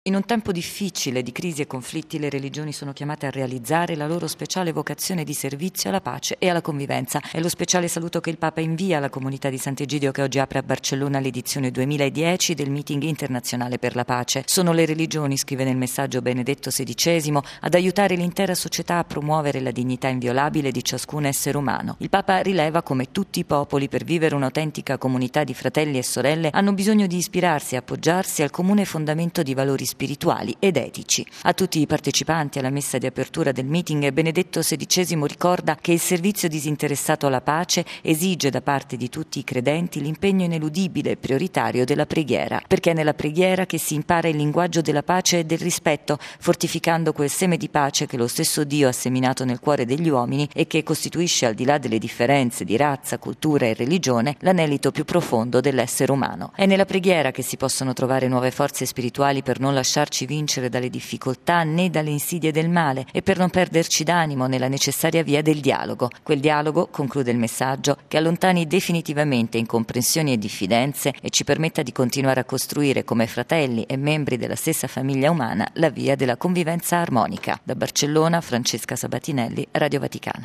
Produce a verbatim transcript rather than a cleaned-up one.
In un tempo difficile di crisi e conflitti, le religioni sono chiamate a realizzare la loro speciale vocazione di servizio alla pace e alla convivenza. È lo speciale saluto che il Papa invia alla comunità di Sant'Egidio, che oggi apre a Barcellona l'edizione duemiladieci del Meeting internazionale per la pace. Sono le religioni, scrive nel messaggio Benedetto sedicesimo, ad aiutare l'intera società a promuovere la dignità inviolabile di ciascun essere umano. Il Papa rileva come tutti i popoli, per vivere un'autentica comunità di fratelli e sorelle, hanno bisogno di ispirarsi e appoggiarsi al comune fondamento di valori spirituali ed etici. A tutti i partecipanti alla messa di apertura del meeting, Benedetto sedicesimo ricorda che il servizio disinteressato alla pace esige da parte di tutti i credenti l'impegno ineludibile e prioritario della preghiera, perché è nella preghiera che si impara il linguaggio della pace e del rispetto, fortificando quel seme di pace che lo stesso Dio ha seminato nel cuore degli uomini e che costituisce, al di là delle differenze di razza, cultura e religione, l'anelito più profondo dell'essere umano. È nella preghiera che si possono trovare nuove forze spirituali per non lasciarci vincere dalle difficoltà né dalle insidie del male e per non perderci d'animo nella necessaria via del dialogo. Quel dialogo, conclude il messaggio, che allontani definitivamente incomprensioni e diffidenze e ci permetta di continuare a costruire come fratelli e membri della stessa famiglia umana la via della convivenza armonica. Da Barcellona, Francesca Sabatinelli, Radio Vaticana.